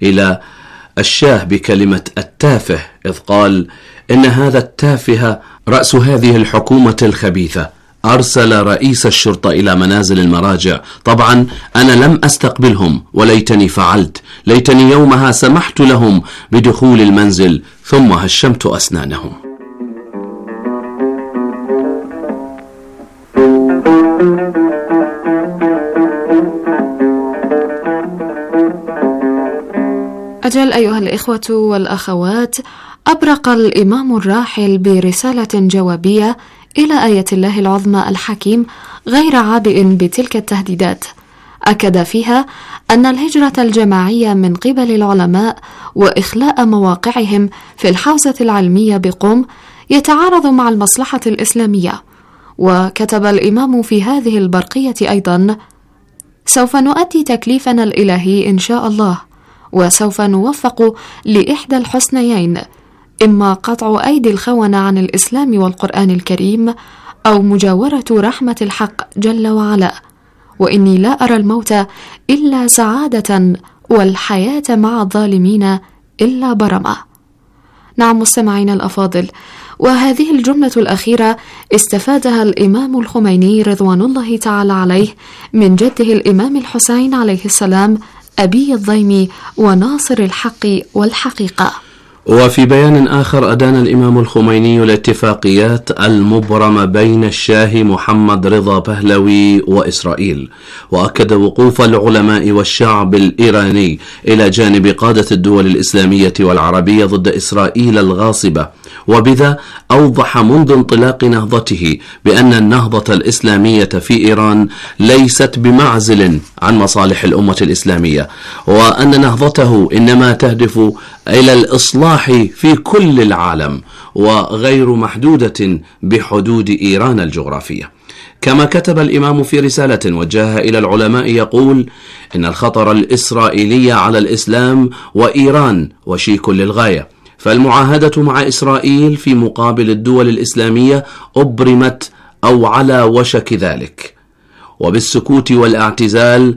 إلى الشاه بكلمة التافه، إذ قال إن هذا التافه رأس هذه الحكومة الخبيثة أرسل رئيس الشرطة إلى منازل المراجع. طبعا أنا لم أستقبلهم، وليتني فعلت، ليتني يومها سمحت لهم بدخول المنزل ثم هشمت أسنانهم. أجل أيها الإخوة والأخوات، أبرق الإمام الراحل برسالة جوابية إلى آية الله العظمى الحكيم غير عابئ بتلك التهديدات، أكد فيها أن الهجرة الجماعية من قبل العلماء وإخلاء مواقعهم في الحوزة العلمية بقم يتعارض مع المصلحة الإسلامية. وكتب الإمام في هذه البرقية أيضا: سوف نؤدي تكليفنا الإلهي إن شاء الله، وسوف نوفق لإحدى الحسنيين، إما قطع أيدي الخونة عن الإسلام والقرآن الكريم، أو مجاورة رحمة الحق جل وعلا. وإني لا أرى الموت إلا سعادة، والحياة مع الظالمين إلا برمة. نعم مستمعينا الأفاضل، وهذه الجملة الأخيرة استفادها الإمام الخميني رضوان الله تعالى عليه من جده الإمام الحسين عليه السلام، أبي الضيم وناصر الحق والحقيقة. وفي بيان آخر أدان الإمام الخميني الاتفاقيات المبرمة بين الشاه محمد رضا بهلوي وإسرائيل، وأكد وقوف العلماء والشعب الإيراني إلى جانب قادة الدول الإسلامية والعربية ضد إسرائيل الغاصبة، وبذا أوضح منذ انطلاق نهضته بأن النهضة الإسلامية في إيران ليست بمعزل عن مصالح الأمة الإسلامية، وأن نهضته إنما تهدف إلى الإصلاح في كل العالم وغير محدودة بحدود إيران الجغرافية. كما كتب الإمام في رسالة وجهها إلى العلماء يقول إن الخطر الإسرائيلي على الإسلام وإيران وشيك للغاية، فالمعاهدة مع إسرائيل في مقابل الدول الإسلامية أبرمت أو على وشك ذلك، وبالسكوت والاعتزال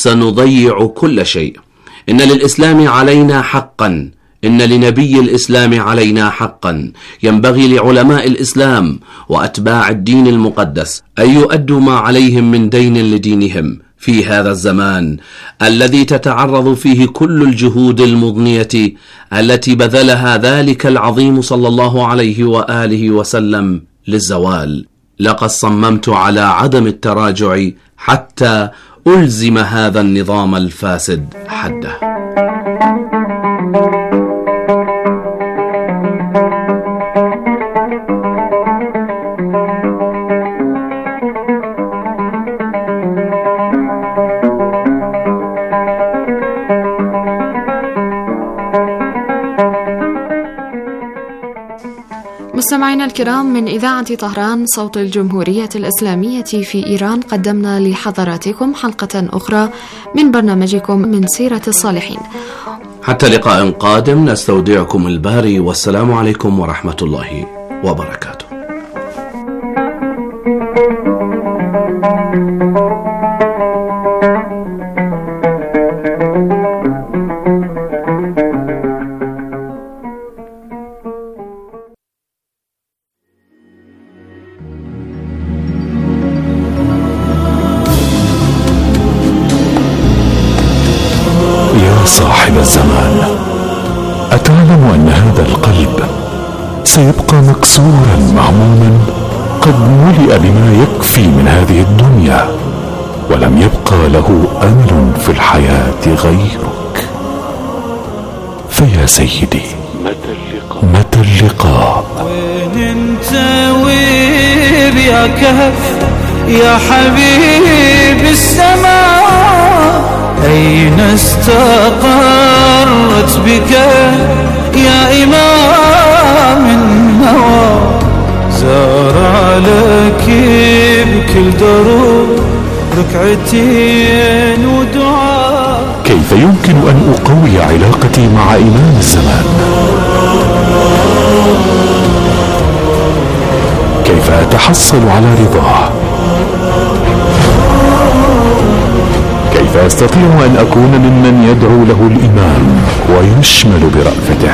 سنضيع كل شيء. إن للإسلام علينا حقا، إن لنبي الإسلام علينا حقا، ينبغي لعلماء الإسلام وأتباع الدين المقدس أن يؤدوا ما عليهم من دين لدينهم في هذا الزمان الذي تتعرض فيه كل الجهود المضنية التي بذلها ذلك العظيم صلى الله عليه وآله وسلم للزوال. لقد صممت على عدم التراجع حتى ألزم هذا النظام الفاسد حده. مستمعينا الكرام، من إذاعة طهران صوت الجمهورية الإسلامية في إيران، قدمنا لحضراتكم حلقة أخرى من برنامجكم من سيرة الصالحين. حتى لقاء قادم نستودعكم الباري، والسلام عليكم ورحمة الله وبركاته. صاحب الزمان، أتعلم أن هذا القلب سيبقى مكسورا مهموما قد ملئ بما يكفي من هذه الدنيا، ولم يبقى له أمل في الحياة غيرك. فيا سيدي، متى اللقاء؟ وين انت وين يا كهف يا حبيب السماء؟ أين استقرت بك يا إمام النوى؟ زار لك بكل دروب ركعتين ودعاء. كيف يمكن أن أقوي علاقتي مع إمام الزمان؟ كيف أتحصل على رضاه؟ كيف أستطيع أن أكون ممن يدعو له الإمام؟ ويشمل برأفته.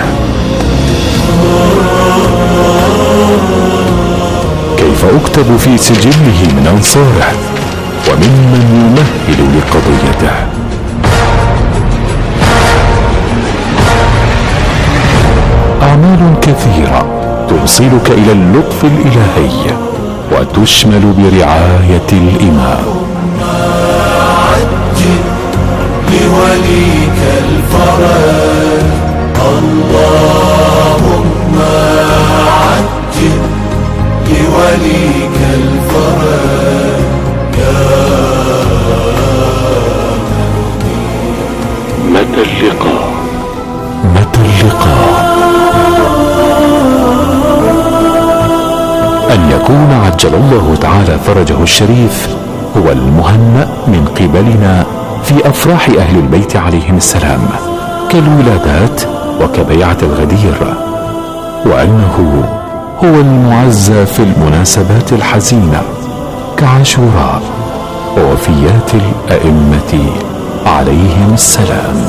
كيف أكتب في سجله من أنصاره وممن يمهل لقضيته. أعمال كثيرة توصلك إلى اللطف الإلهي وتشمل برعاية الإمام. عجل لوليك الفرج، اللهم عجل لوليك الفرج يا متى اللقاء؟ متى اللقاء؟ أن يكون عجل الله تعالى فرجه الشريف هو المهنأ من قبلنا في أفراح أهل البيت عليهم السلام كالولادات وكبيعة الغدير، وأنه هو المعزى في المناسبات الحزينة كعاشوراء ووفيات الأئمة عليهم السلام.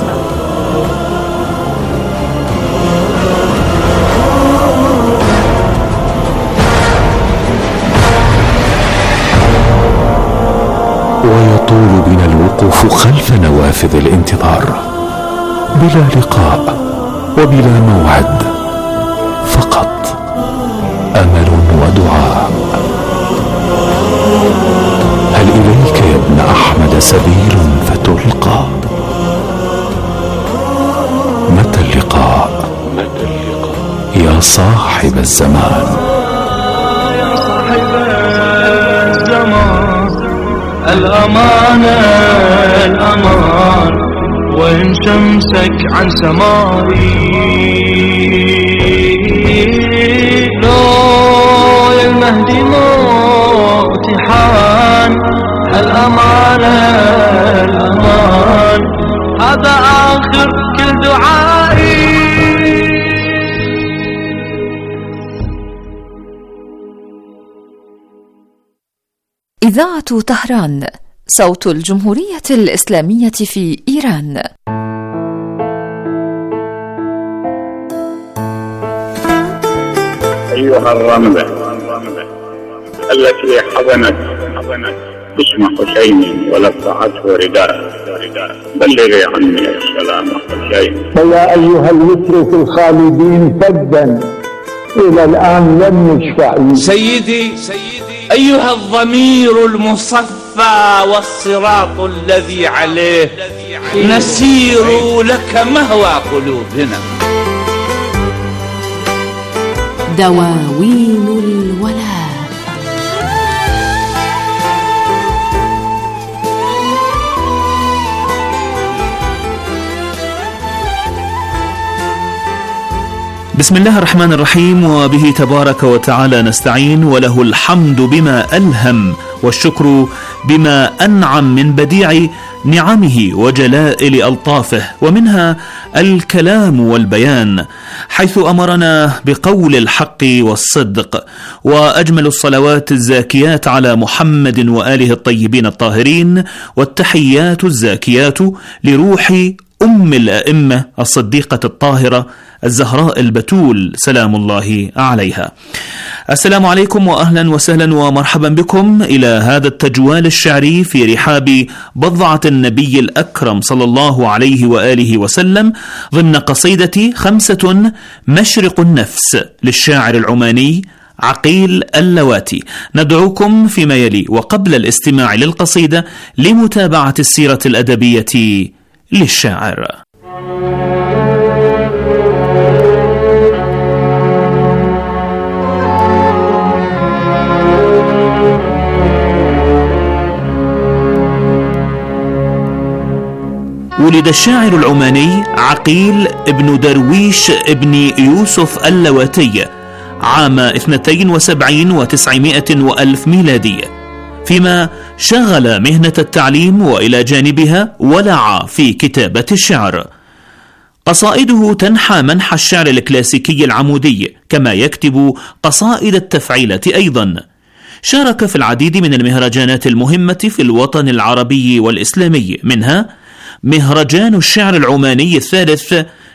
ويطول بنا الوقوف خلف نوافذ الانتظار بلا لقاء وبلا موعد، فقط أمل ودعاء. هل إليك يا ابن أحمد سبيل فتلقى؟ متى اللقاء؟ يا صاحب الزمان. يا صاحب الزمان، الأمان الأمان، وإن شمسك عن سمائي لو يا المهدي موت حان. الأمان الأمان، هذا آخر كل دعائي. إذاعة طهران، صوت الجمهورية الإسلامية في إيران. أيها الرملة التي حضنت اسم حسين ولفعته رداء، بلغي عني السلام حسين. فيا أيها الوتر في الخالدين فدا إلى الآن لم يشفع. سيدي أيها الضمير المصفى والصراط الذي عليه نسير لك مهوى قلوبنا. دواوين الولاء. بسم الله الرحمن الرحيم، وبه تبارك وتعالى نستعين، وله الحمد بما ألهم والشكر بما أنعم من بديع نعمه وجلائل ألطافه، ومنها الكلام والبيان حيث أمرنا بقول الحق والصدق. وأجمل الصلوات الزاكيات على محمد وآله الطيبين الطاهرين، والتحيات الزاكيات لروح أم الأئمة الصديقة الطاهرة الزهراء البتول سلام الله عليها. السلام عليكم وأهلا وسهلا ومرحبا بكم إلى هذا التجوال الشعري في رحاب بضعة النبي الأكرم صلى الله عليه وآله وسلم، ضمن قصيدة 5 مشرق النفس للشاعر العماني عقيل اللواتي. ندعوكم فيما يلي وقبل الاستماع للقصيدة لمتابعة السيرة الأدبية للشاعر. ولد الشاعر العماني عقيل ابن درويش ابن يوسف اللواتي عام 72 و900 وألف ميلادية، فيما شغل مهنة التعليم وإلى جانبها ولع في كتابة الشعر. قصائده تنحى منحى الشعر الكلاسيكي العمودي، كما يكتب قصائد التفعيلة أيضا. شارك في العديد من المهرجانات المهمة في الوطن العربي والإسلامي، منها مهرجان الشعر العماني الثالث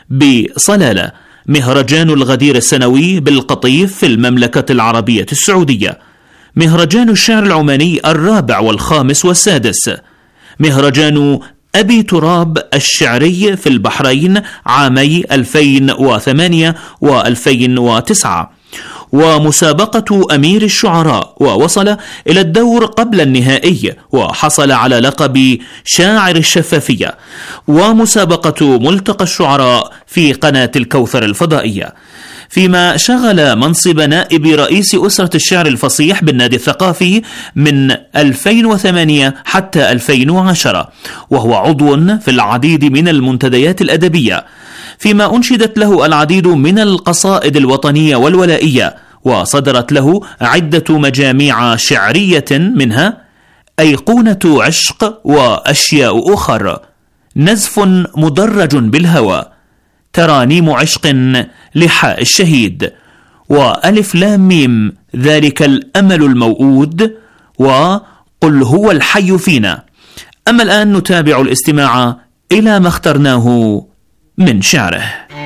بصلالة، مهرجان الغدير السنوي بالقطيف في المملكة العربية السعودية، مهرجان الشعر العماني الرابع والخامس والسادس، مهرجان أبي تراب الشعري في البحرين عامي 2008 و2009، ومسابقة أمير الشعراء ووصل إلى الدور قبل النهائي وحصل على لقب شاعر الشفافية، ومسابقة ملتقى الشعراء في قناة الكوثر الفضائية، فيما شغل منصب نائب رئيس أسرة الشعر الفصيح بالنادي الثقافي من 2008 حتى 2010، وهو عضو في العديد من المنتديات الأدبية، فيما أنشدت له العديد من القصائد الوطنية والولائية، وصدرت له عدة مجاميع شعرية منها أيقونة عشق وأشياء أخر، نزف مدرج بالهوى، ترانيم عشق لحاء الشهيد، وألف لام ميم ذلك الأمل الموؤود، وقل هو الحي فينا. أما الآن نتابع الاستماع إلى ما اخترناه من شعره.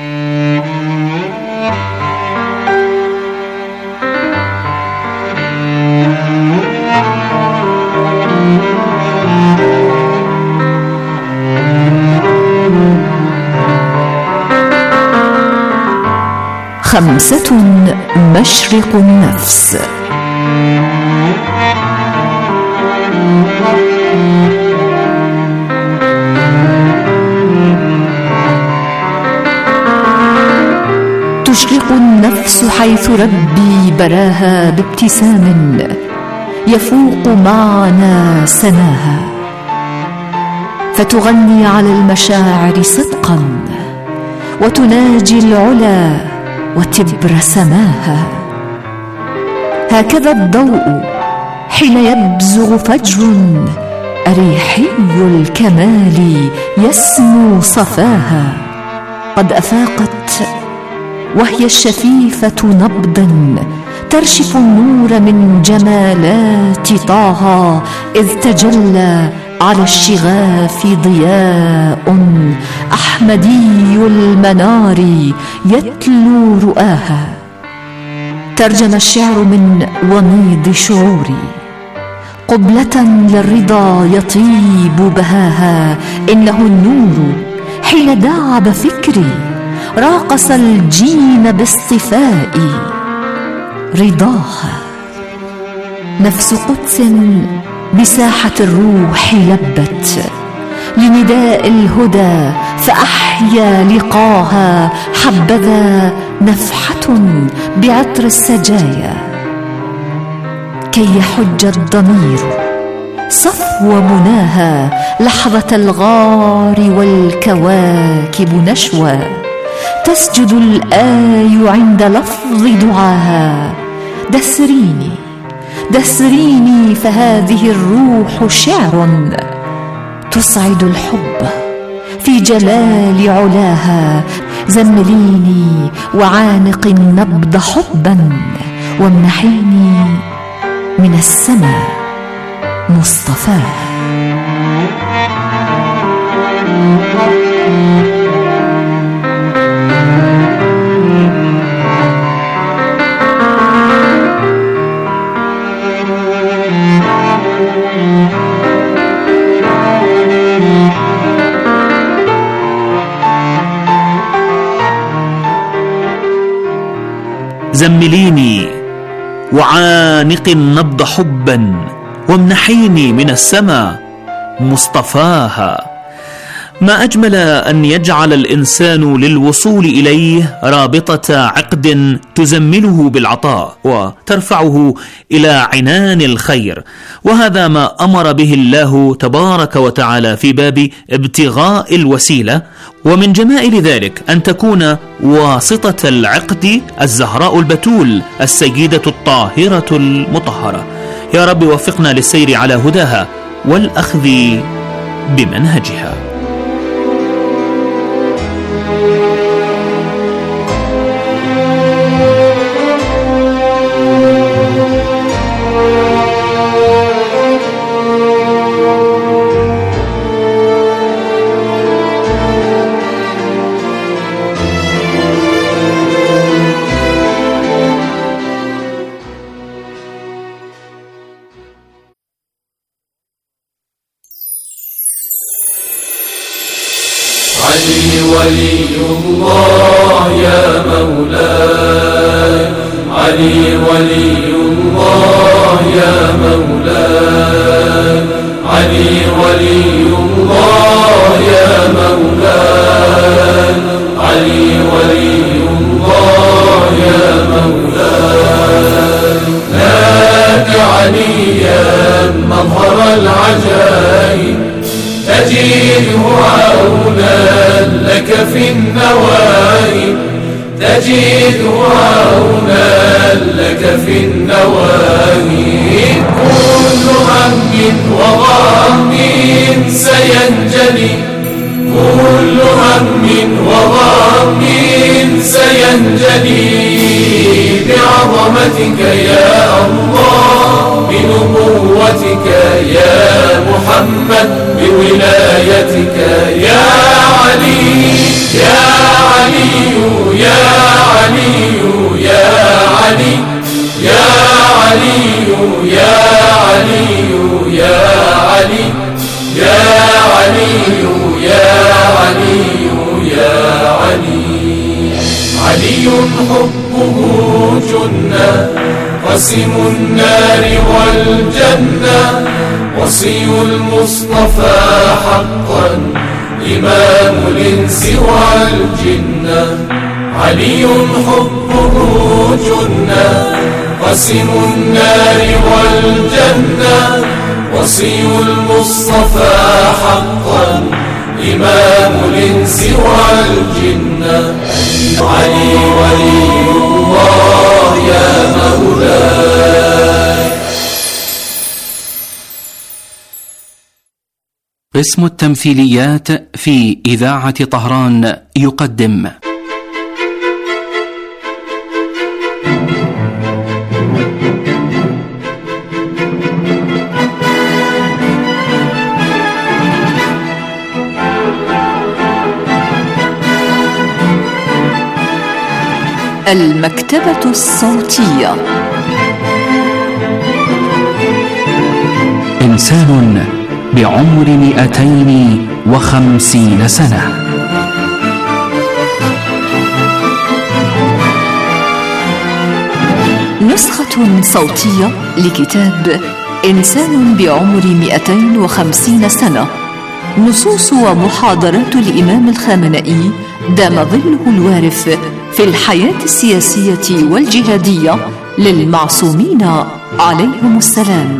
خمسة مشرق النفس. تشرق النفس حيث ربي براها بابتسام يفوق معنى سناها، فتغني على المشاعر صدقا وتناجي العلا وتبر سماها. هكذا الضوء حين يبزغ فجر أريحي الكمال يسمو صفاها، قد أفاقت وهي الشفيفة نبضا ترشف النور من جمالات طه، إذ تجلى على الشغاف ضياء أحمدي المنار يتلو رؤاها. ترجم الشعر من وميض شعوري قبلة للرضا يطيب بهاها، إنه النور حين داعب فكري راقص الجين باصطفاء رضاها. نفس قدس بساحة الروح لبت لنداء الهدى فأحيا لقاها، حبذا نفحة بعطر السجايا كي يحج الضمير صفو مناها، لحظة الغار والكواكب نشوى تسجد الآي عند لفظ دعاها. دسريني دسريني فهذه الروح شعر تصعد الحب في جلال علاها. زمليني وعانق النبض حبا وامنحيني من السماء مصطفاه. زمليني وعانق النبض حبا وامنحيني من السماء مصطفاها. ما أجمل أن يجعل الإنسان للوصول إليه رابطة عقد تزمله بالعطاء وترفعه إلى عنان الخير، وهذا ما أمر به الله تبارك وتعالى في باب ابتغاء الوسيلة. ومن جمائل ذلك أن تكون واسطة العقد الزهراء البتول السيدة الطاهرة المطهرة. يا رب وفقنا للسير على هداها والأخذ بمنهجها. ولي الله يا مولاي، علي ولي الله يا مولاي، علي ولي الله يا مولاي، علي ولي الله يا مولاي. لك عليا مظهر العجائب، تجده عونا لك في النوائب، تجده عونا لك في النوائب. كل هم وغم سينجلي، كل هم وغم سينجلي بعظمتك يا الله، بنبوتك يا محمد، بولايتك يا علي يا علي يا علي يا علي يا علي يا علي يا علي يا علي يا علي يا علي. علي حبه جنة، قسم النار والجنة، وصي المصطفى حقا، إمام الإنس والجنة. علي حبه جنة، قسم النار والجنة، وصي المصطفى حقا، إمام الإنس والجنة. علي ولي الله يا مولاي. قسم التمثيليات في إذاعة طهران يقدم المكتبة الصوتية. إنسان بعمر 250 سنة. نسخة صوتية لكتاب إنسان بعمر 250 سنة، نصوص ومحاضرات الإمام الخامنئي دام ظله الوارف في الحياة السياسية والجهادية للمعصومين عليهم السلام.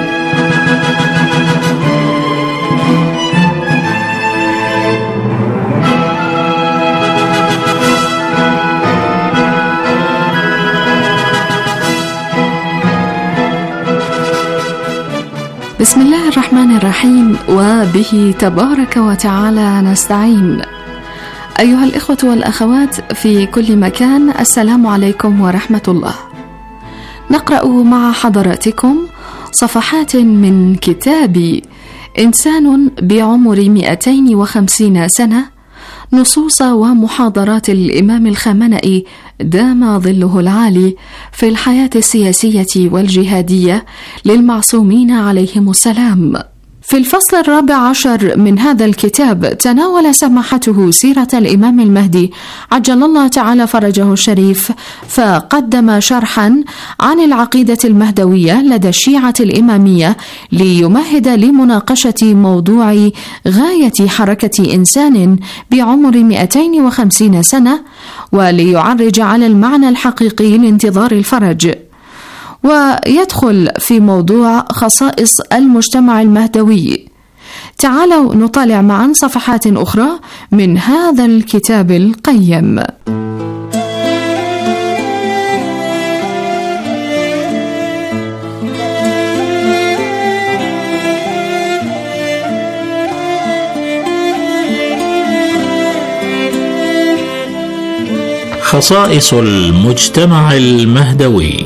بسم الله الرحمن الرحيم، وبه تبارك وتعالى نستعين. أيها الإخوة والأخوات في كل مكان، السلام عليكم ورحمة الله. نقرأ مع حضراتكم صفحات من كتاب إنسان بعمر 250 سنة، نصوص ومحاضرات الإمام الخامنئي دام ظله العالي في الحياة السياسية والجهادية للمعصومين عليهم السلام. في الفصل 14 من هذا الكتاب تناول سماحته سيرة الإمام المهدي عجل الله تعالى فرجه الشريف، فقدم شرحا عن العقيدة المهدوية لدى الشيعة الإمامية ليمهد لمناقشة موضوع غاية حركة إنسان بعمر 250 سنة، وليعرج على المعنى الحقيقي لانتظار الفرج، ويدخل في موضوع خصائص المجتمع المهدوي. تعالوا نطالع معا صفحات أخرى من هذا الكتاب القيم. خصائص المجتمع المهدوي.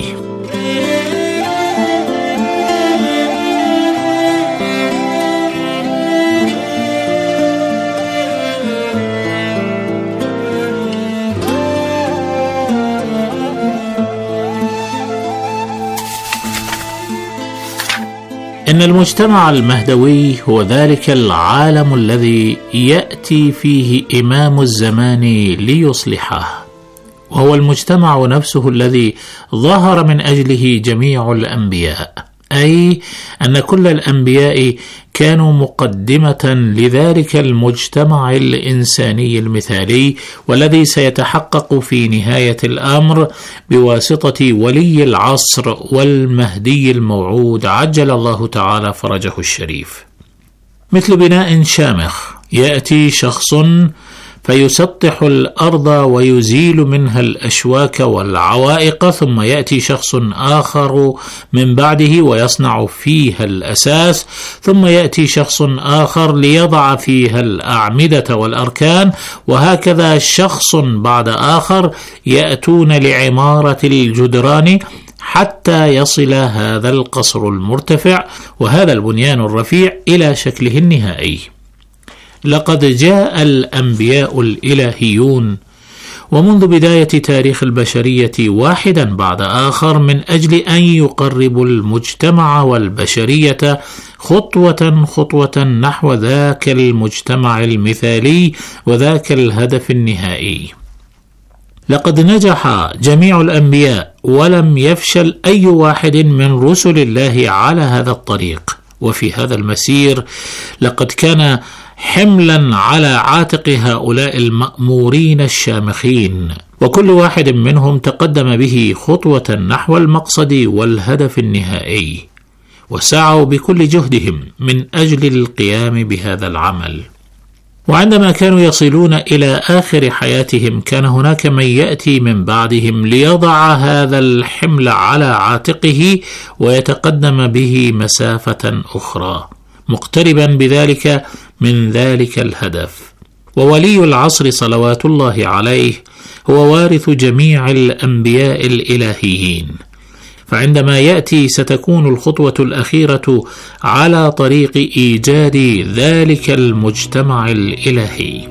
إن المجتمع المهدوي هو ذلك العالم الذي يأتي فيه إمام الزمان ليصلحه، وهو المجتمع نفسه الذي ظهر من أجله جميع الأنبياء، أي أن كل الأنبياء كانوا مقدمة لذلك المجتمع الإنساني المثالي، والذي سيتحقق في نهاية الأمر بواسطة ولي العصر والمهدي الموعود عجل الله تعالى فرجه الشريف. مثل بناء شامخ، يأتي شخص فيسطح الأرض ويزيل منها الأشواك والعوائق، ثم يأتي شخص آخر من بعده ويصنع فيها الأساس، ثم يأتي شخص آخر ليضع فيها الأعمدة والأركان، وهكذا شخص بعد آخر يأتون لعمارة الجدران حتى يصل هذا القصر المرتفع وهذا البنيان الرفيع إلى شكله النهائي. لقد جاء الأنبياء الإلهيون ومنذ بداية تاريخ البشرية واحدا بعد آخر من أجل أن يقربوا المجتمع والبشرية خطوة خطوة نحو ذاك المجتمع المثالي وذاك الهدف النهائي. لقد نجح جميع الأنبياء ولم يفشل أي واحد من رسل الله على هذا الطريق، وفي هذا المسير لقد كان حملا على عاتق هؤلاء المأمورين الشامخين، وكل واحد منهم تقدم به خطوة نحو المقصد والهدف النهائي، وسعوا بكل جهدهم من أجل القيام بهذا العمل. وعندما كانوا يصلون إلى آخر حياتهم كان هناك من يأتي من بعدهم ليضع هذا الحمل على عاتقه ويتقدم به مسافة أخرى، مقتربا بذلك من ذلك الهدف. وولي العصر صلوات الله عليه هو وارث جميع الأنبياء الإلهيين، فعندما يأتي ستكون الخطوة الأخيرة على طريق إيجاد ذلك المجتمع الإلهي.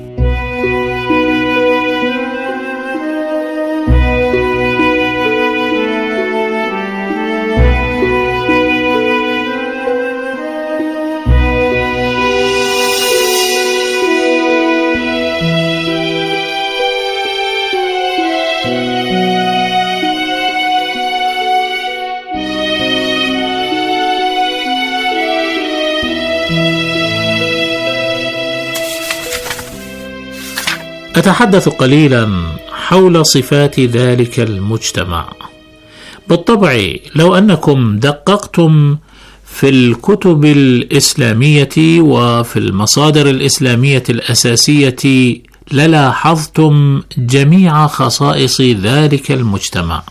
أتحدث قليلا حول صفات ذلك المجتمع. بالطبع لو أنكم دققتم في الكتب الإسلامية وفي المصادر الإسلامية الأساسية للاحظتم جميع خصائص ذلك المجتمع.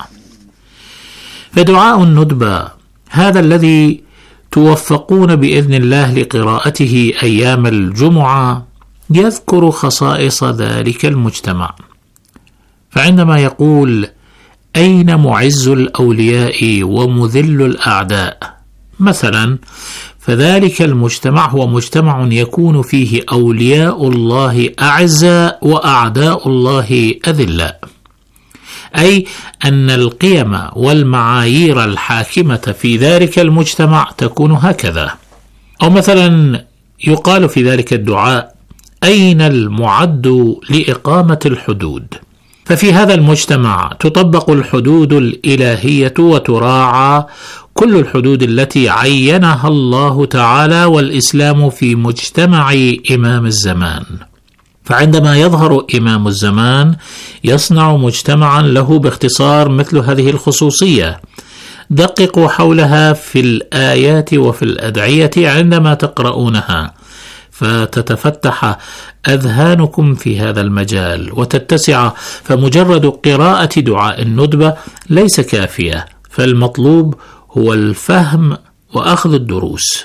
فدعاء الندبة هذا الذي توفقون بإذن الله لقراءته أيام الجمعة يذكر خصائص ذلك المجتمع، فعندما يقول أين معز الأولياء ومذل الأعداء مثلا، فذلك المجتمع هو مجتمع يكون فيه أولياء الله أعزاء وأعداء الله أذلاء، أي أن القيم والمعايير الحاكمة في ذلك المجتمع تكون هكذا. أو مثلا يقال في ذلك الدعاء أين المعد لإقامة الحدود، ففي هذا المجتمع تطبق الحدود الإلهية وتراعى كل الحدود التي عينها الله تعالى والإسلام في مجتمع إمام الزمان. فعندما يظهر إمام الزمان يصنع مجتمعا له باختصار مثل هذه الخصوصية. دققوا حولها في الآيات وفي الأدعية عندما تقرؤونها فتتفتح أذهانكم في هذا المجال وتتسع، فمجرد قراءة دعاء الندبة ليس كافية، فالمطلوب هو الفهم وأخذ الدروس.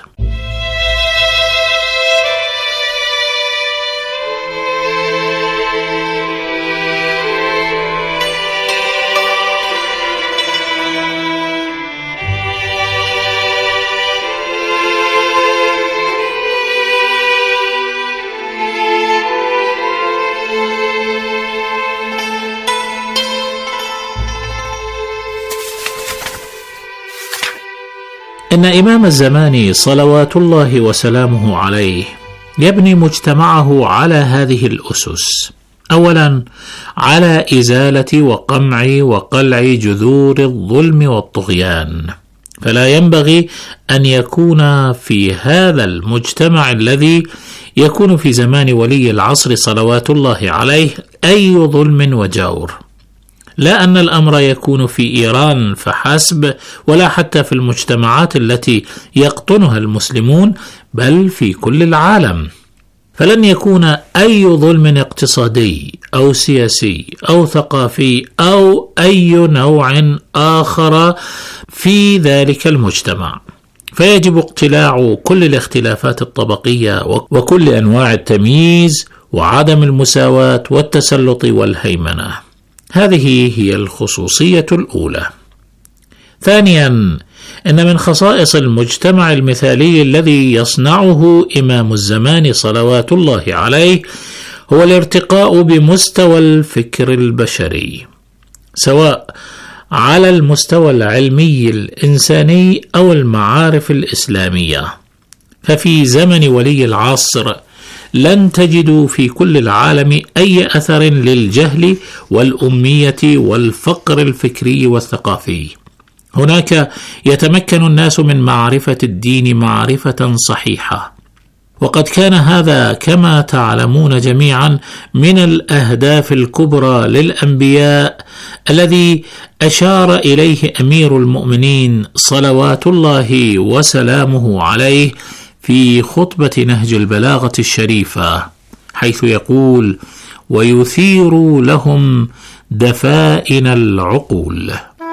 إن إمام الزمان صلوات الله وسلامه عليه يبني مجتمعه على هذه الأسس: أولا، على إزالة وقمع وقلع جذور الظلم والطغيان، فلا ينبغي أن يكون في هذا المجتمع الذي يكون في زمان ولي العصر صلوات الله عليه أي ظلم وجور، لا أن الأمر يكون في إيران فحسب، ولا حتى في المجتمعات التي يقطنها المسلمون، بل في كل العالم. فلن يكون أي ظلم اقتصادي أو سياسي أو ثقافي أو أي نوع آخر في ذلك المجتمع، فيجب اقتلاع كل الاختلافات الطبقية وكل أنواع التمييز وعدم المساواة والتسلط والهيمنة. هذه هي الخصوصية الأولى. ثانيا، إن من خصائص المجتمع المثالي الذي يصنعه إمام الزمان صلوات الله عليه هو الارتقاء بمستوى الفكر البشري، سواء على المستوى العلمي الإنساني أو المعارف الإسلامية. ففي زمن ولي العصر لن تجدوا في كل العالم أي أثر للجهل والأمية والفقر الفكري والثقافي. هناك يتمكن الناس من معرفة الدين معرفة صحيحة، وقد كان هذا كما تعلمون جميعا من الأهداف الكبرى للأنبياء الذي أشار إليه أمير المؤمنين صلوات الله وسلامه عليه في خطبة نهج البلاغة الشريفة، حيث يقول: ويثير لهم دفائن العقول.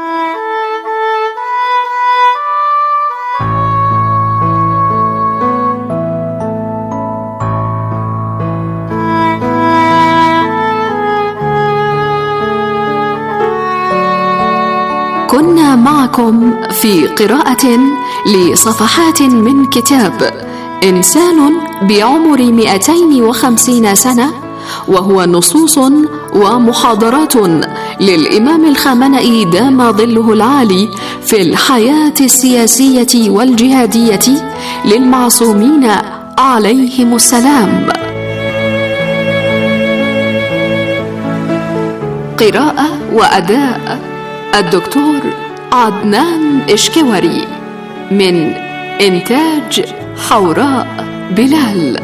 كنا معكم في قراءة لصفحات من كتاب إنسان بعمر 250 سنة، وهو نصوص ومحاضرات للإمام الخامنئي دام ظله العالي في الحياة السياسية والجهادية للمعصومين عليهم السلام. قراءة وأداء الدكتور عدنان إشكوري، من إنتاج حوراء بلال.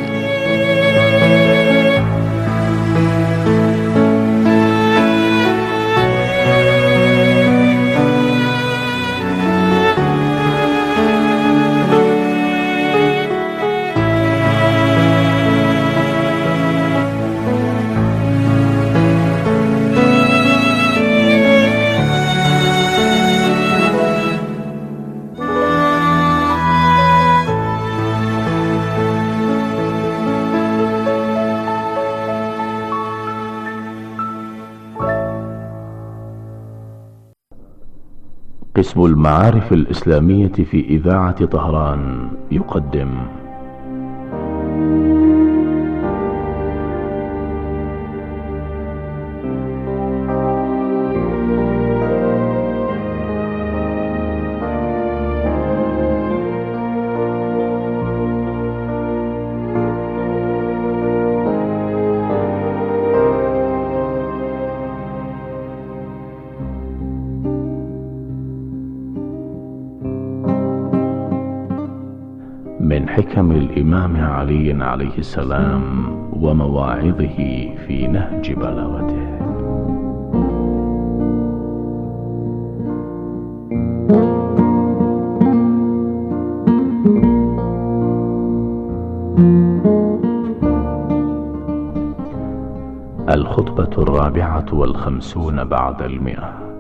قسم المعارف الإسلامية في إذاعة طهران يقدم من حكم الإمام علي عليه السلام ومواعظه في نهج بلاغته. الخطبة 54 بعد 100،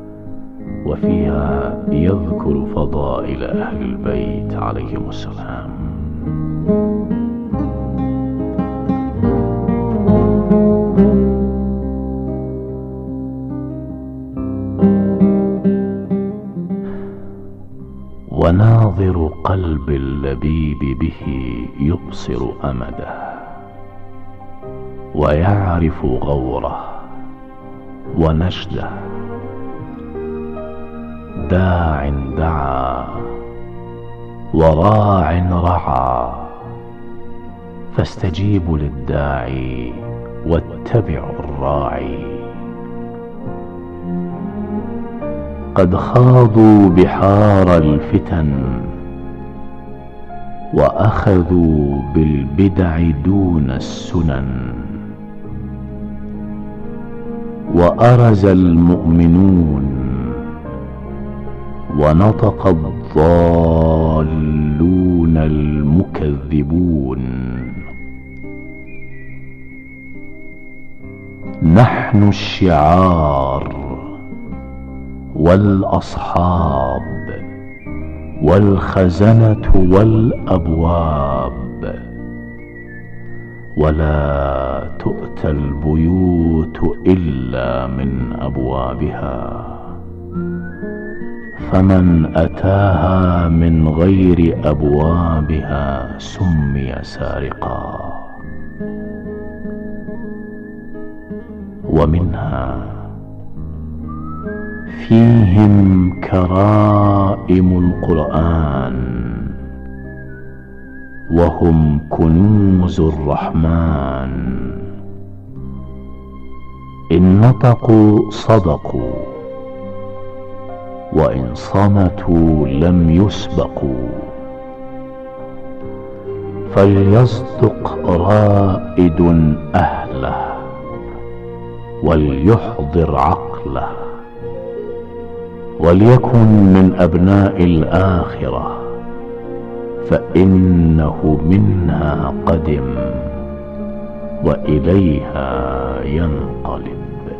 وفيها يذكر فضائل أهل البيت عليهم السلام. وناظر قلب اللبيب به يبصر أمده، ويعرف غوره ونشده. داع دعا وراع رعى، فاستجيبوا للداعي واتبعوا الراعي. قد خاضوا بحار الفتن وأخذوا بالبدع دون السنن، وأرز المؤمنون ونطق الضالون المكذبون. نحن الشعار والأصحاب والخزنة والأبواب، ولا تؤتى البيوت إلا من أبوابها، فمن أتاها من غير أبوابها سمي سارقا. ومنها فيهم كرائم القرآن، وهم كنوز الرحمن. إن نطقوا صدقوا، وإن صمتوا لم يسبقوا. فليصدق رائد أهله، وليحضر عقله، وليكن من أبناء الآخرة، فإنه منها قدم وإليها ينقلب.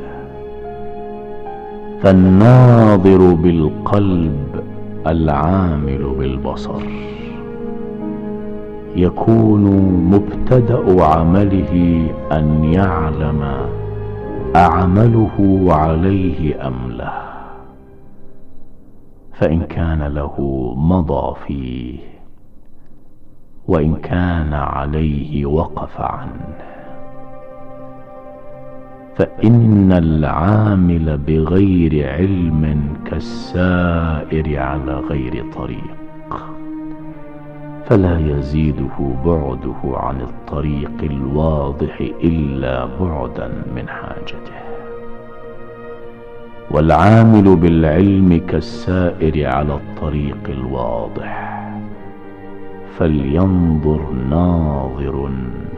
فالناظر بالقلب العامل بالبصر يكون مبتدأ عمله أن يعلم أعمله عليه أم لا، فإن كان له مضى فيه، وإن كان عليه وقف عنه. فإن العامل بغير علم كالسائر على غير طريق، فلا يزيده بعده عن الطريق الواضح إلا بعدا من حاجته. والعامل بالعلم كالسائر على الطريق الواضح، فلينظر ناظر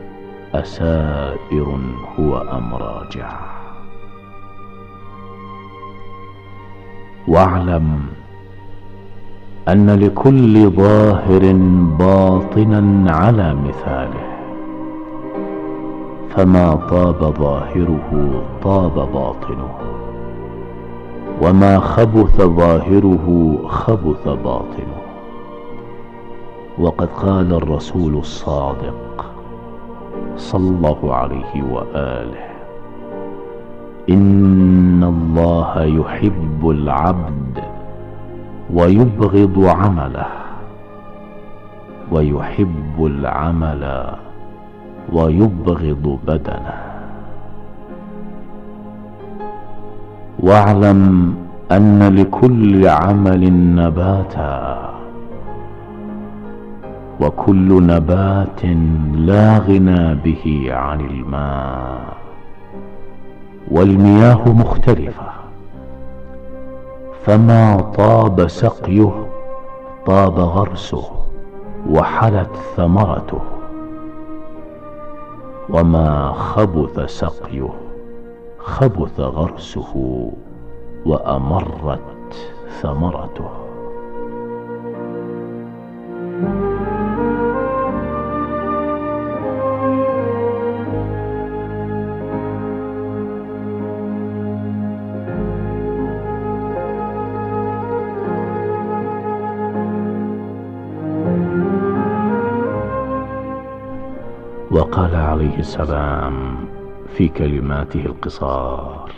أسائر هو أم راجع. واعلم أن لكل ظاهر باطنا على مثاله، فما طاب ظاهره طاب باطنه، وما خبث ظاهره خبث باطنه. وقد قال الرسول الصادق صلى الله عليه وآله: إن الله يحب العبد ويبغض عمله، ويحب العمل ويبغض بدنه. واعلم أن لكل عمل نباتا، وكل نبات لا غنى به عن الماء، والمياه مختلفة، فما طاب سقيه طاب غرسه وحلت ثمرته، وما خبث سقيه خبث غرسه وأمرت ثمرته. وقال عليه السلام في كلماته القصار: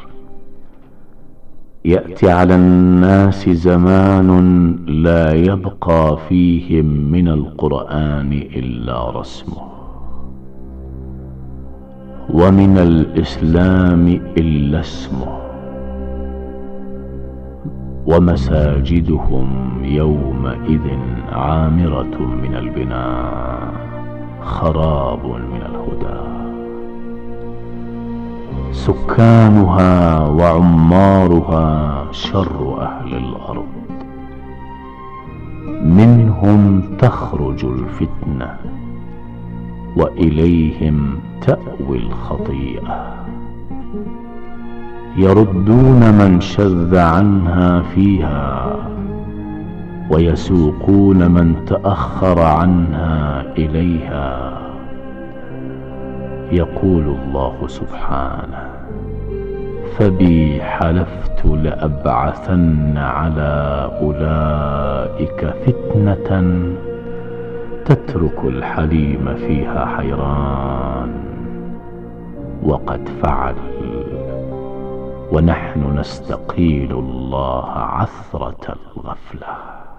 يأتي على الناس زمان لا يبقى فيهم من القرآن إلا رسمه، ومن الإسلام إلا اسمه، ومساجدهم يومئذ عامرة من البناء خراب من الهدى. سكانها وعمارها شر أهل الأرض، منهم تخرج الفتنة وإليهم تأوي الخطيئة. يردون من شذ عنها فيها ويسوقون من تأخر عنها إليها. يقول الله سبحانه: فبي حلفت لأبعثن على أولئك فتنة تترك الحليم فيها حيران. وقد فعل، ونحن نستقيل الله عثرة الغفلة.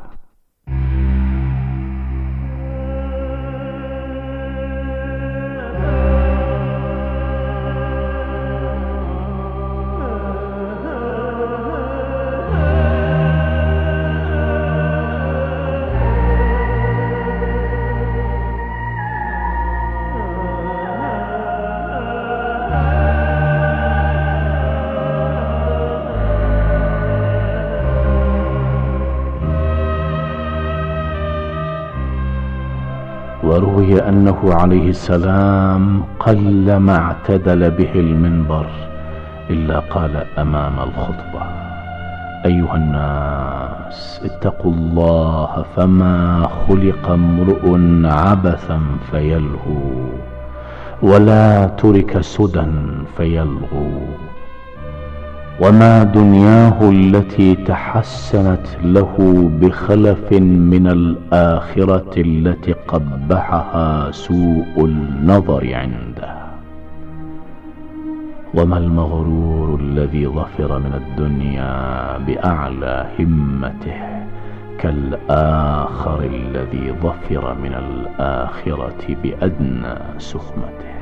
وروي أنه عليه السلام قلما اعتدل به المنبر إلا قال أمام الخطبة: أيها الناس، اتقوا الله، فما خلق امرؤ عبثا فيلهو، ولا ترك سدى فيلغو، وما دنياه التي تحسنت له بخلف من الآخرة التي قبحها سوء النظر عنده. وما المغرور الذي ظفر من الدنيا بأعلى همته كالآخر الذي ظفر من الآخرة بأدنى سخمته.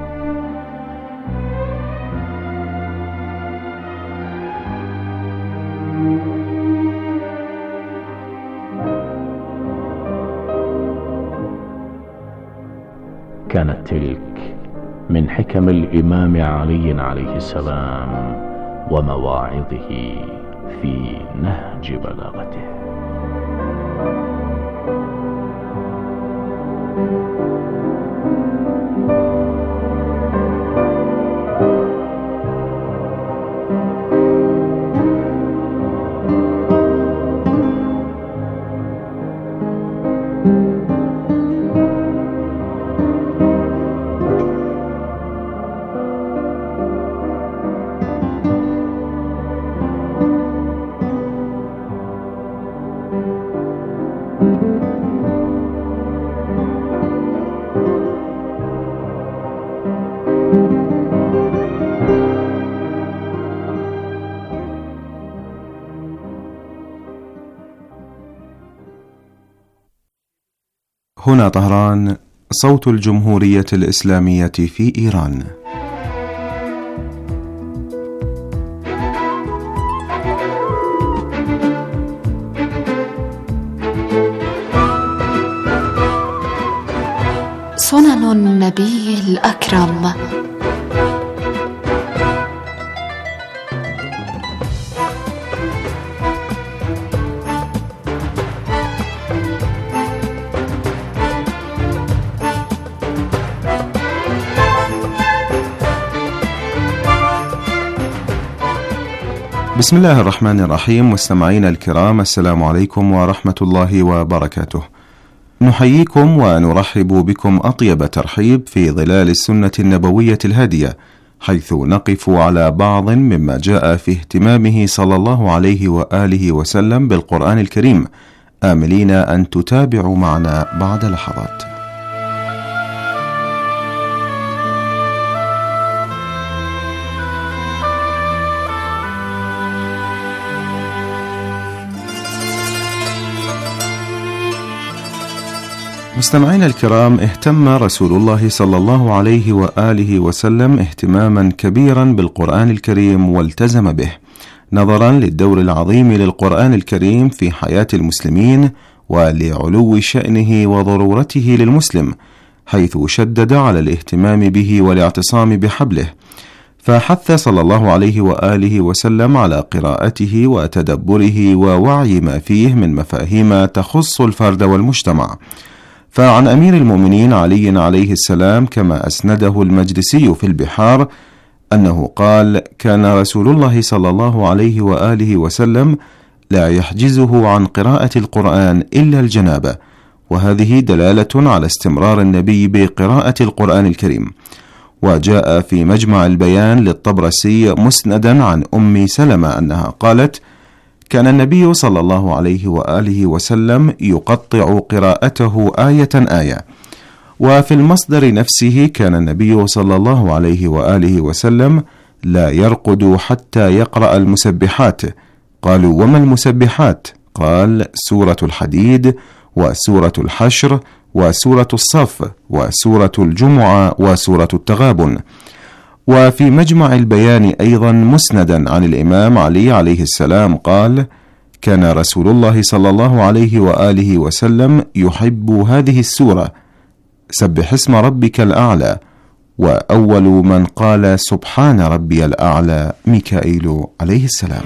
كانت تلك من حكم الإمام علي عليه السلام ومواعظه في نهج بلاغته. هنا طهران، صوت الجمهورية الإسلامية في إيران. سنن النبي الأكرم. بسم الله الرحمن الرحيم. مستمعينا الكرام، السلام عليكم ورحمة الله وبركاته. نحييكم ونرحب بكم أطيب ترحيب في ظلال السنة النبوية الهادية، حيث نقف على بعض مما جاء في اهتمامه صلى الله عليه وآله وسلم بالقرآن الكريم، آملين أن تتابعوا معنا بعد لحظات. مستمعينا الكرام، اهتم رسول الله صلى الله عليه وآله وسلم اهتماما كبيرا بالقرآن الكريم والتزم به. نظرا للدور العظيم للقرآن الكريم في حياة المسلمين ولعلو شأنه وضرورته للمسلم، حيث شدد على الاهتمام به والاعتصام بحبله، فحث صلى الله عليه وآله وسلم على قراءته وتدبره ووعي ما فيه من مفاهيم تخص الفرد والمجتمع. فعن أمير المؤمنين علي عليه السلام كما أسنده المجلسي في البحار أنه قال: كان رسول الله صلى الله عليه وآله وسلم لا يحجزه عن قراءة القرآن إلا الجنابة، وهذه دلالة على استمرار النبي بقراءة القرآن الكريم. وجاء في مجمع البيان للطبرسي مسندا عن أم سلمة أنها قالت: كان النبي صلى الله عليه وآله وسلم يقطع قراءته آية آية. وفي المصدر نفسه كان النبي صلى الله عليه وآله وسلم لا يرقد حتى يقرأ المسبحات. قالوا: وما المسبحات؟ قال: سورة الحديد، وسورة الحشر، وسورة الصف، وسورة الجمعة، وسورة التغابن. وفي مجمع البيان أيضا مسندا عن الإمام علي عليه السلام قال: كان رسول الله صلى الله عليه وآله وسلم يحب هذه السورة: سبح اسم ربك الأعلى. وأول من قال سبحان ربي الأعلى ميكائيل عليه السلام.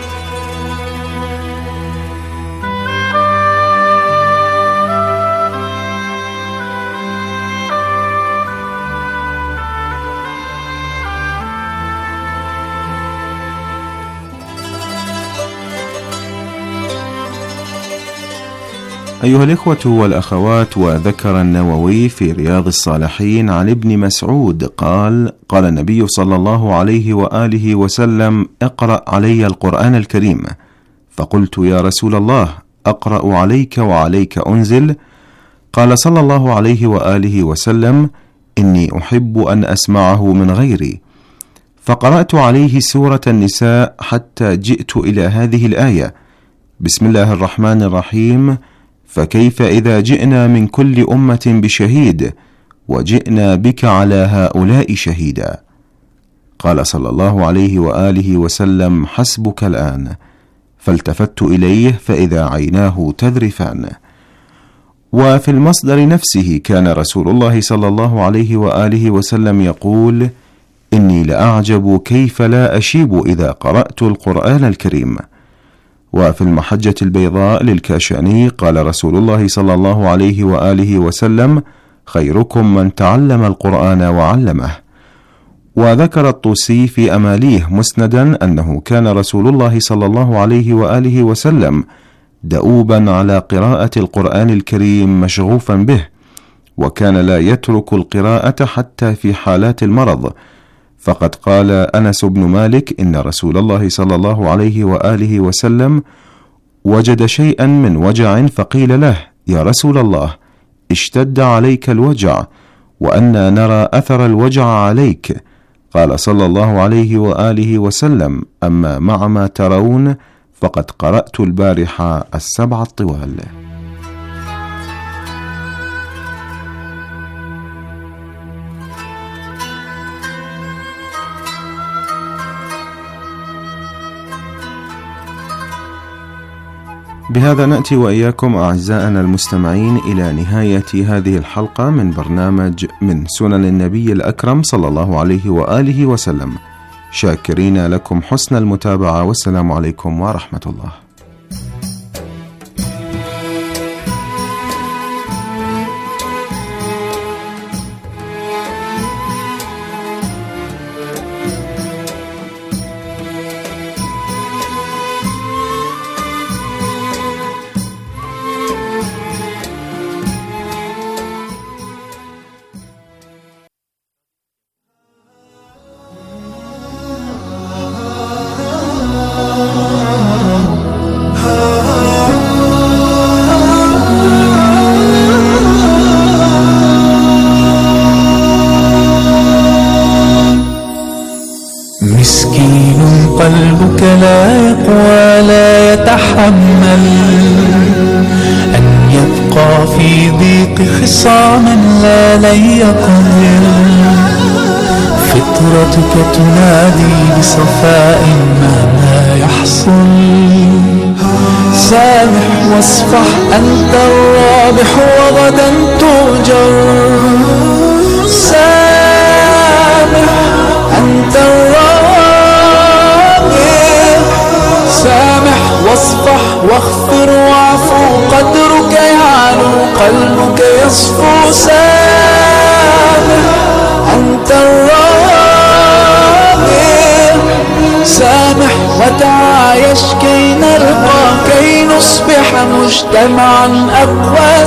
أيها الإخوة والأخوات، وذكر النووي في رياض الصالحين عن ابن مسعود قال: قال النبي صلى الله عليه وآله وسلم: اقرأ علي القرآن الكريم. فقلت: يا رسول الله، أقرأ عليك وعليك أنزل؟ قال صلى الله عليه وآله وسلم: إني أحب أن أسمعه من غيري. فقرأت عليه سورة النساء حتى جئت إلى هذه الآية: بسم الله الرحمن الرحيم، فكيف إذا جئنا من كل أمة بشهيد وجئنا بك على هؤلاء شهيدا. قال صلى الله عليه وآله وسلم: حسبك الآن. فالتفت إليه فإذا عيناه تذرفان. وفي المصدر نفسه كان رسول الله صلى الله عليه وآله وسلم يقول: إني لأعجب كيف لا أشيب إذا قرأت القرآن الكريم. وفي المحجة البيضاء للكاشاني قال رسول الله صلى الله عليه وآله وسلم: خيركم من تعلم القرآن وعلمه. وذكر الطوسي في أماليه مسندا أنه كان رسول الله صلى الله عليه وآله وسلم دؤوبا على قراءة القرآن الكريم مشغوفا به، وكان لا يترك القراءة حتى في حالات المرض. فقد قال أنس بن مالك: إن رسول الله صلى الله عليه وآله وسلم وجد شيئا من وجع فقيل له: يا رسول الله، اشتد عليك الوجع وأنا نرى أثر الوجع عليك. قال صلى الله عليه وآله وسلم: أما مع ما ترون فقد قرأت البارحة 7 الطوال. بهذا نأتي وإياكم أعزائنا المستمعين إلى نهاية هذه الحلقة من برنامج من سنن النبي الأكرم صلى الله عليه وآله وسلم، شاكرين لكم حسن المتابعة، والسلام عليكم ورحمة الله. مسكين قلبك لا يقوى لا يتحمل أن يبقى في ضيق خصام لا لن يقدر، فطرتك تنادي بصفاء مهما يحصل. سامح واصفح أنت الرابح وغدا تؤجر. سامح أنت الرابح. سامح واصفح واغفر واعفو قدرك يعلو قلبك يصفو. سامح أنت الرابح. سامح وتعايش كي نرقى كي نصبح مجتمعا أقوى.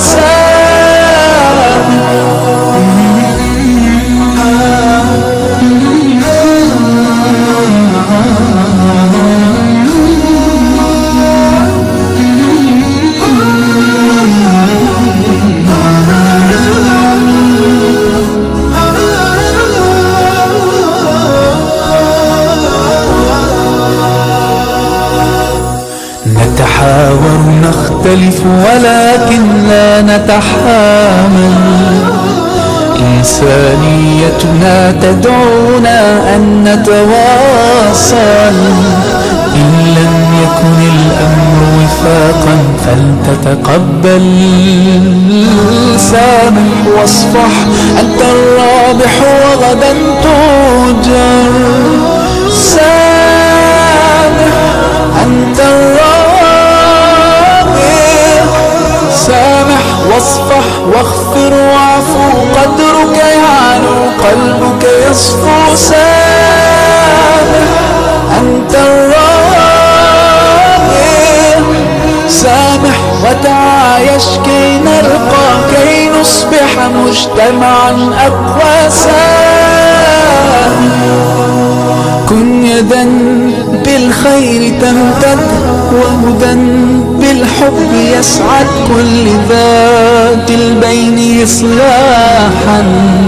نتحاور نختلف ولكن لا نتحامل. إنسانيتنا تدعونا أن نتواصل. إن لم يكن الأمر وفاقا فلتتقبل. سامح واصفح أنت الرابح وغدا تؤجر. سامح أنت الرابح. سامح واصفح واغفر واعفو قدرك يعلو قلبك يصفو. سامح أنت الرابح. سامح وتعايش كي نرقى كي نصبح مجتمعا أقوى. كن يدا بالخير تمتد وهدى بالحب يسعد. كل ذات البين إصلاحا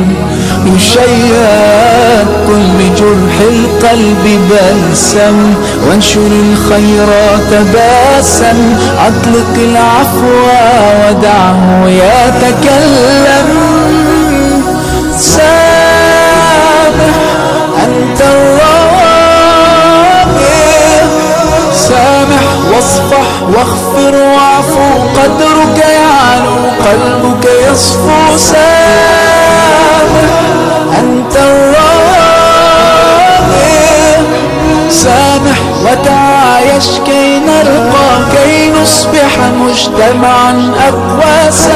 يشيد كل جرح القلب بلسم. وانشر الخيرات باسم. أطلق العفو ودعه يتكلم. سامح أنت الرابح. سامح واصفح واغفر واعفو قدرك يعلو قلبك يصفو. سامح أنت الرابح. سامح وتعايش كي نرقى كي نصبح مجتمعا أقوى.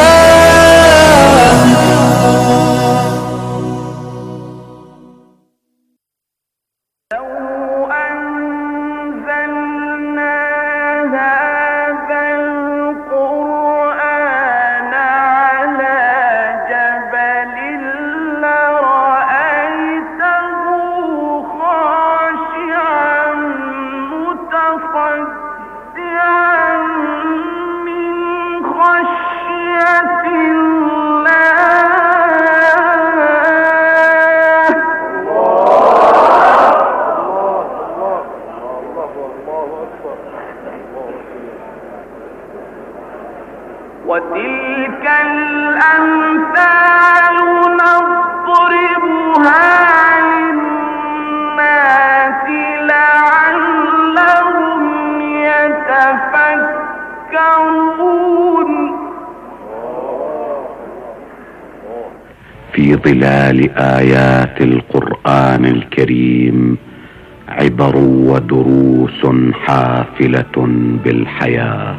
وتلك الأمثال نضربها للناس لعلهم يتفكرون. في ظلال آيات القرآن الكريم عبر ودروس حافلة بالحياة.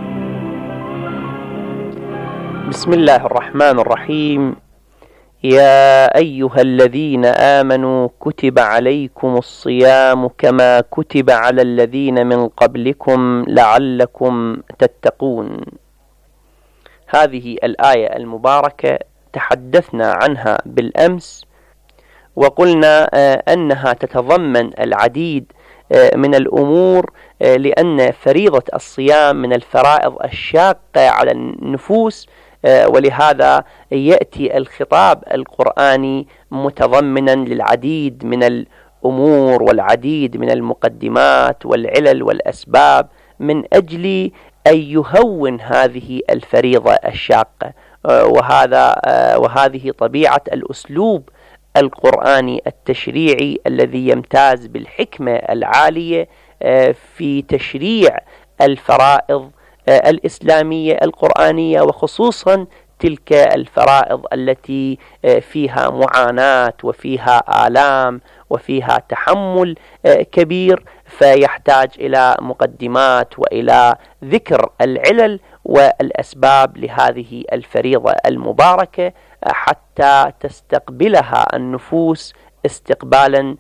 بسم الله الرحمن الرحيم. يا أيها الذين آمنوا كتب عليكم الصيام كما كتب على الذين من قبلكم لعلكم تتقون. هذه الآية المباركة تحدثنا عنها بالأمس وقلنا أنها تتضمن العديد من الأمور، لأن فريضة الصيام من الفرائض الشاقة على النفوس، ولهذا يأتي الخطاب القرآني متضمنا للعديد من الأمور والعديد من المقدمات والعلل والأسباب من أجل أن يهون هذه الفريضة الشاقة. وهذه طبيعة الأسلوب القرآني التشريعي الذي يمتاز بالحكمة العالية في تشريع الفرائض الإسلامية القرآنية، وخصوصا تلك الفرائض التي فيها معاناة وفيها آلام وفيها تحمل كبير، فيحتاج إلى مقدمات وإلى ذكر العلل والأسباب لهذه الفريضة المباركة حتى تستقبلها النفوس استقبالا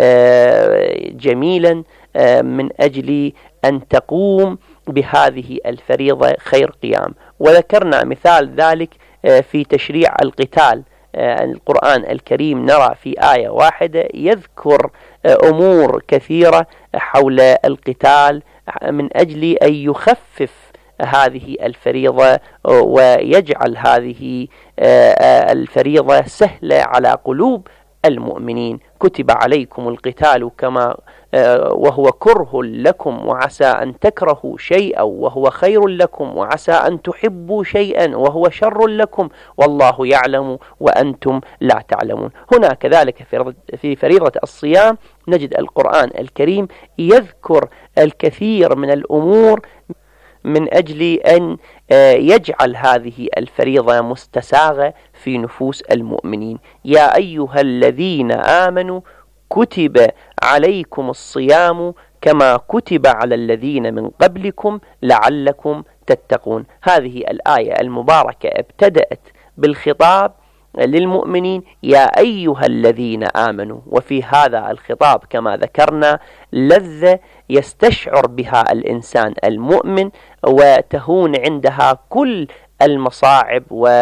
جميلا من أجل أن تقوم بهذه الفريضة خير قيام. وذكرنا مثال ذلك في تشريع القتال. القرآن الكريم نرى في آية واحدة يذكر أمور كثيرة حول القتال من أجل أن يخفف هذه الفريضة ويجعل هذه الفريضة سهلة على قلوب المؤمنين. كتب عليكم القتال كما وهو كره لكم وعسى أن تكرهوا شيئا وهو خير لكم وعسى أن تحبوا شيئا وهو شر لكم والله يعلم وأنتم لا تعلمون. هنا كذلك في فريضة الصيام نجد القرآن الكريم يذكر الكثير من الأمور من أجل أن يجعل هذه الفريضة مستساغة في نفوس المؤمنين. يا أيها الذين آمنوا كتب عليكم الصيام كما كتب على الذين من قبلكم لعلكم تتقون. هذه الآية المباركة ابتدأت بالخطاب للمؤمنين يا أيها الذين آمنوا، وفي هذا الخطاب كما ذكرنا لذة يستشعر بها الإنسان المؤمن وتهون عندها كل المصاعب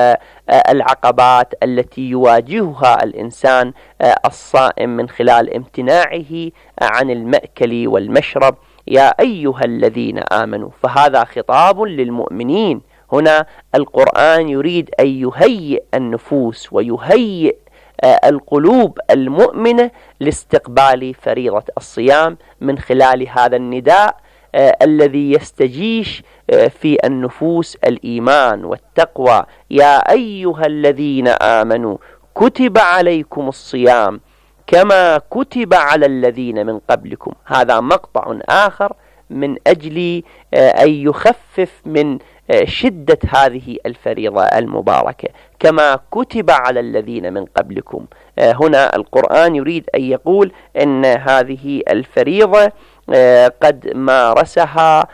والعقبات التي يواجهها الإنسان الصائم من خلال امتناعه عن المأكل والمشرب. يا أيها الذين آمنوا، فهذا خطاب للمؤمنين. هنا القرآن يريد أن يهيئ النفوس ويهيئ القلوب المؤمنة لاستقبال فريضة الصيام من خلال هذا النداء الذي يستجيش في النفوس الإيمان والتقوى. يا أيها الذين آمنوا كتب عليكم الصيام كما كتب على الذين من قبلكم. هذا مقطع آخر من أجل أن يخفف من شدة هذه الفريضة المباركة. كما كتب على الذين من قبلكم، هنا القرآن يريد أن يقول أن هذه الفريضة قد مارسها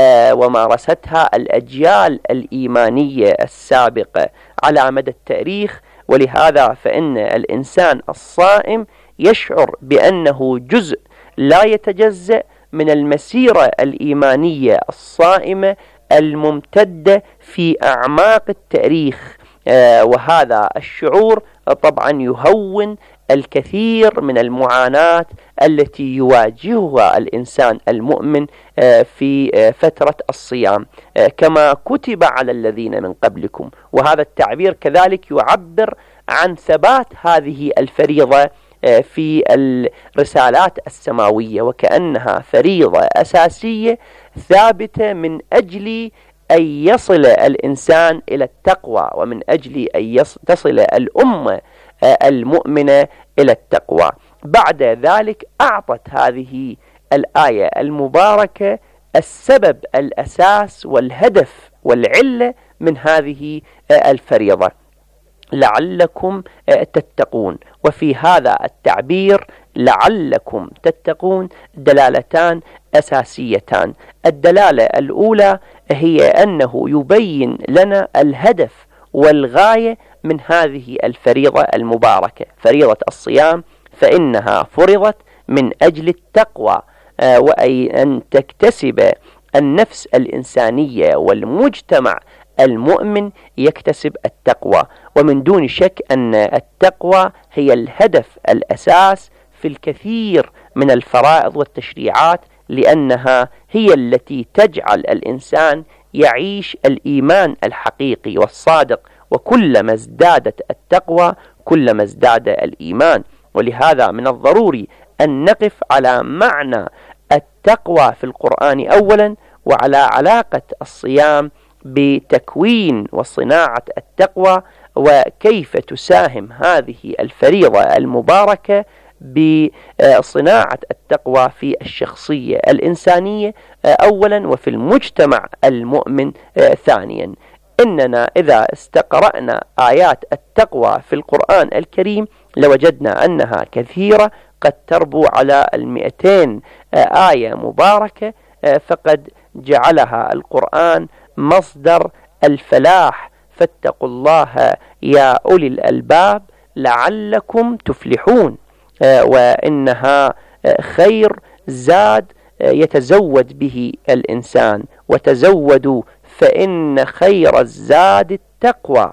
ومارستها الأجيال الإيمانية السابقة على مدى التاريخ، ولهذا فإن الإنسان الصائم يشعر بأنه جزء لا يتجزأ من المسيرة الإيمانية الصائمة الممتدة في أعماق التاريخ، وهذا الشعور طبعا يهون الكثير من المعاناة التي يواجهها الإنسان المؤمن في فترة الصيام. كما كتب على الذين من قبلكم، وهذا التعبير كذلك يعبر عن ثبات هذه الفريضة في الرسالات السماوية، وكأنها فريضة أساسية ثابتة من أجل أن يصل الإنسان إلى التقوى، ومن أجل أن تصل الأمة المؤمنة إلى التقوى. بعد ذلك أعطت هذه الآية المباركة السبب الأساس والهدف والعلة من هذه الفريضة، لعلكم تتقون. وفي هذا التعبير لعلكم تتقون دلالتان أساسيتان. الدلالة الأولى هي أنه يبين لنا الهدف والغاية من هذه الفريضة المباركة. فريضة الصيام فإنها فرضت من أجل التقوى، وأي أن تكتسب النفس الإنسانية والمجتمع المؤمن يكتسب التقوى. ومن دون شك أن التقوى هي الهدف الأساس في الكثير من الفرائض والتشريعات، لأنها هي التي تجعل الإنسان يعيش الإيمان الحقيقي والصادق، وكلما ازدادت التقوى كلما ازداد الإيمان. ولهذا من الضروري أن نقف على معنى التقوى في القرآن أولا، وعلى علاقة الصيام بتكوين وصناعة التقوى وكيف تساهم هذه الفريضة المباركة بصناعة التقوى في الشخصية الإنسانية أولا، وفي المجتمع المؤمن ثانيا. إننا إذا استقرأنا آيات التقوى في القرآن الكريم لوجدنا أنها كثيرة، قد تربو على 200 آية مباركة، فقد جعلها القرآن مصدر الفلاح. فاتقوا الله يا أولي الألباب لعلكم تفلحون، وإنها خير زاد يتزود به الإنسان، وتزودوا فإن خير الزاد التقوى،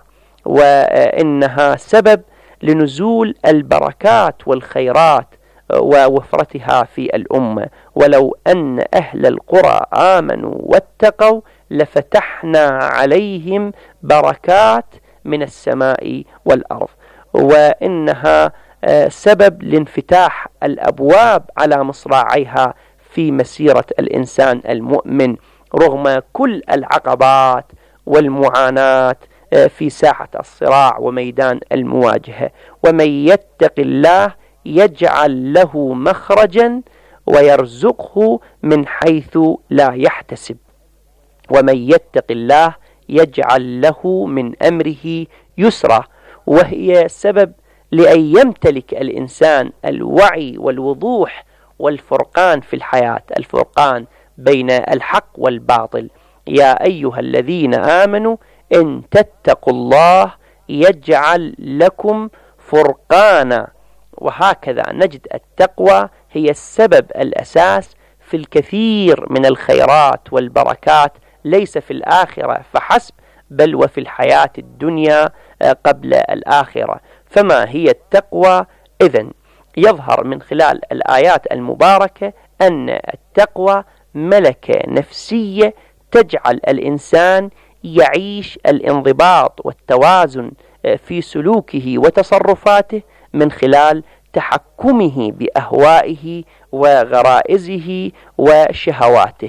وإنها سبب لنزول البركات والخيرات ووفرتها في الأمة. ولو أن أهل القرى آمنوا واتقوا لفتحنا عليهم بركات من السماء والأرض، وإنها سبب لانفتاح الأبواب على مصراعيها في مسيرة الإنسان المؤمن رغم كل العقبات والمعاناة في ساحة الصراع وميدان المواجهة. ومن يتق الله يجعل له مخرجا ويرزقه من حيث لا يحتسب. ومن يتق الله يجعل له من أمره يسرا، وهي سبب لأن يمتلك الإنسان الوعي والوضوح والفرقان في الحياة، الفرقان بين الحق والباطل. يا أيها الذين آمنوا إن تتقوا الله يجعل لكم فرقانا. وهكذا نجد التقوى هي السبب الأساس في الكثير من الخيرات والبركات، ليس في الآخرة فحسب بل وفي الحياة الدنيا قبل الآخرة. فما هي التقوى؟ إذن يظهر من خلال الآيات المباركة أن التقوى ملكة نفسية تجعل الإنسان يعيش الانضباط والتوازن في سلوكه وتصرفاته من خلال تحكمه بأهوائه وغرائزه وشهواته.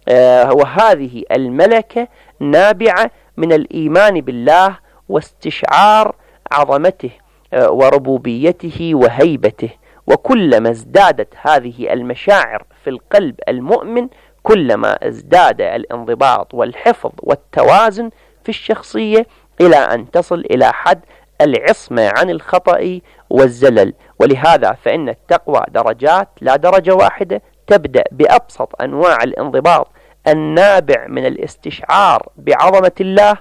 وهذه الملكة نابعة من الإيمان بالله واستشعار عظمته وربوبيته وهيبته. وكلما ازدادت هذه المشاعر في القلب المؤمن كلما ازداد الانضباط والحفظ والتوازن في الشخصية، إلى أن تصل إلى حد العصمة عن الخطأ والزلل. ولهذا فإن التقوى درجات، لا درجة واحدة. تبدأ بأبسط أنواع الانضباط النابع من الاستشعار بعظمة الله،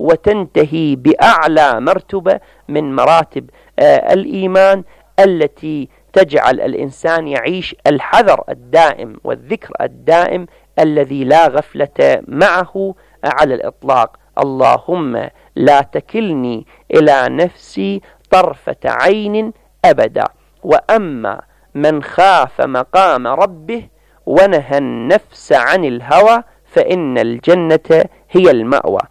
وتنتهي بأعلى مرتبة من مراتب الإيمان التي تجعل الإنسان يعيش الحذر الدائم والذكر الدائم الذي لا غفلة معه على الإطلاق. اللهم لا تكلني إلى نفسي طرفة عين أبدا. وأما من خاف مقام ربه ونهى النفس عن الهوى فإن الجنة هي المأوى.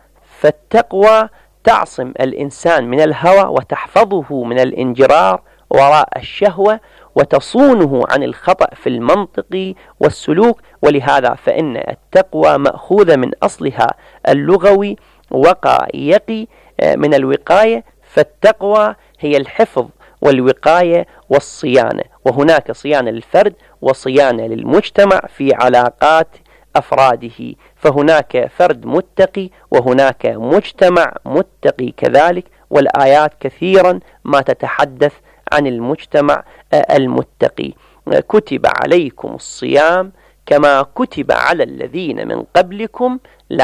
فالتقوى تعصم الإنسان من الهوى وتحفظه من الانجرار وراء الشهوة، وتصونه عن الخطأ في المنطق والسلوك. ولهذا فإن التقوى مأخوذة من أصلها اللغوي وقى يقي من الوقاية، فالتقوى هي الحفظ والوقاية والصيانة. وهناك صيانة للفرد وصيانة للمجتمع في علاقات أفراده، فهناك فرد متقي وهناك مجتمع متقي كذلك. والآيات كثيرا ما تتحدث عن المجتمع المتقي. كتب عليكم الصيام كما كتب على الذين من قبلكم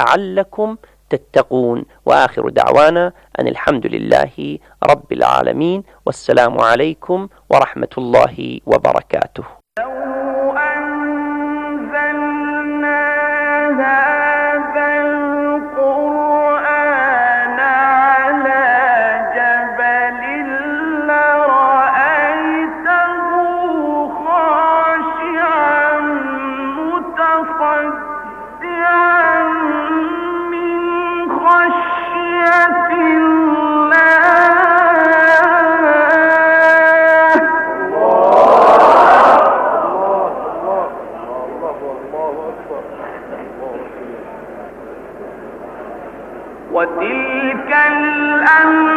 لعلكم تتقون. وآخر دعوانا أن الحمد لله رب العالمين، والسلام عليكم ورحمة الله وبركاته. وتلك الأمثال